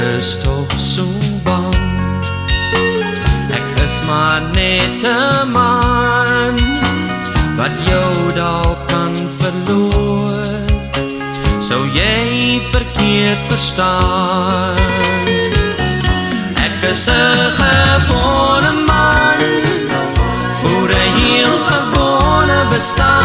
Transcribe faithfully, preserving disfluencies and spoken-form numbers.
is toch so bang. Ek is maar net 'n man wat jou dalk kan verloor, sou jy verkeerd verstaan. Ek is 'n gewone man, voor 'n heel gewone bestaan.